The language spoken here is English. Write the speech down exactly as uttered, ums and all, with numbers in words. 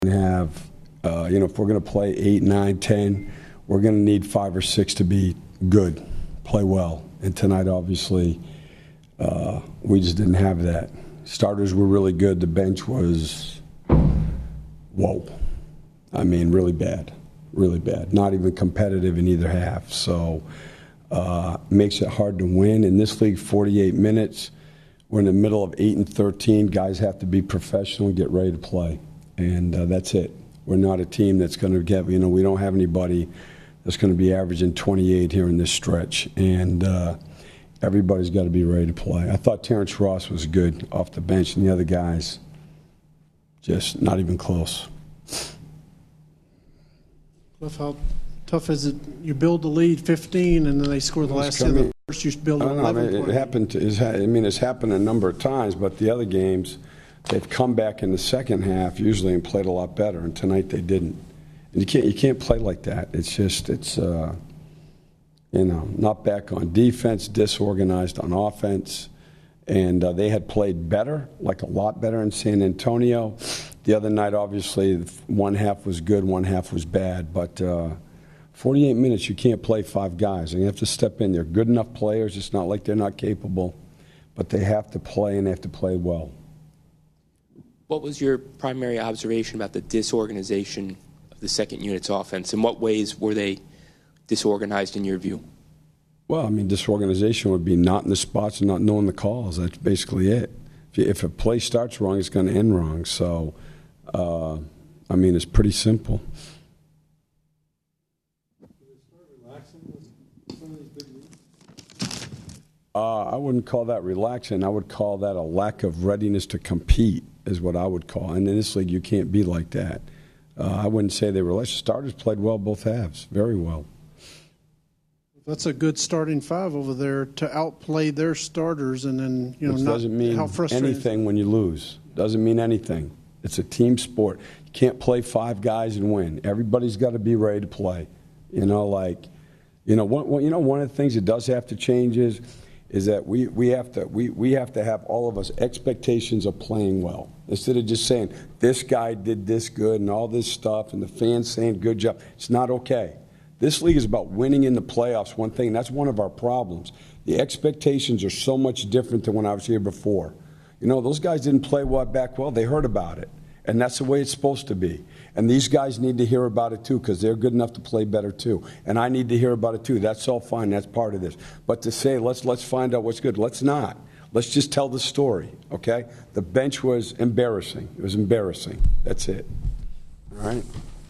have, uh, you know, if we're going to play eight, nine, ten, we're going to need five or six to be good, play well. And tonight, obviously, uh, we just didn't have that. Starters were really good. The bench was, whoa. I mean, really bad, really bad. Not even competitive in either half. So uh, makes it hard to win. In this league, forty-eight minutes. We're in the middle of eight and thirteen. Guys have to be professional and get ready to play. And uh, that's it. We're not a team that's going to get, you know, we don't have anybody that's going to be averaging twenty-eight here in this stretch. And uh, everybody's got to be ready to play. I thought Terrence Ross was good off the bench, and the other guys, just not even close. Cliff, how tough is it? You build the lead fifteen, and then they score the last seven. First, you build I don't know, I mean, it happened. To, I mean, it's happened a number of times, but the other games, they've come back in the second half usually and played a lot better, and tonight they didn't. And you can't you can't play like that. It's just it's uh, you know, not back on defense, disorganized on offense, and uh, they had played better, like a lot better in San Antonio. The other night, obviously, one half was good, one half was bad, but uh, forty-eight minutes you can't play five guys, and you have to step in. They're good enough players. It's not like they're not capable, but they have to play and they have to play well. What was your primary observation about the disorganization of the second unit's offense? In what ways were they disorganized in your view? Well, I mean, disorganization would be not in the spots and not knowing the calls. That's basically it. If, you, if a play starts wrong, it's going to end wrong. So, uh, I mean, it's pretty simple. Uh, I wouldn't call that relaxing. I would call that a lack of readiness to compete is what I would call. And in this league, you can't be like that. Uh, I wouldn't say they were relaxed. Starters played well both halves, very well. That's a good starting five over there to outplay their starters, and then you know Which not doesn't mean how frustrating anything when you lose. Doesn't mean anything. It's a team sport. You can't play five guys and win. Everybody's got to be ready to play. You know, like, you know, one, you know, one of the things that does have to change is. is that we, we have to we, we have to have all of us expectations of playing well. Instead of just saying, this guy did this good and all this stuff and the fans saying good job. It's not okay. This league is about winning in the playoffs, one thing. That's one of our problems. The expectations are so much different than when I was here before. You know, those guys didn't play well back well. They heard about it. And that's the way it's supposed to be. And these guys need to hear about it, too, because they're good enough to play better, too. And I need to hear about it, too. That's all fine. That's part of this. But to say, let's let's find out what's good, let's not. Let's just tell the story, okay? The bench was embarrassing. It was embarrassing. That's it. All right?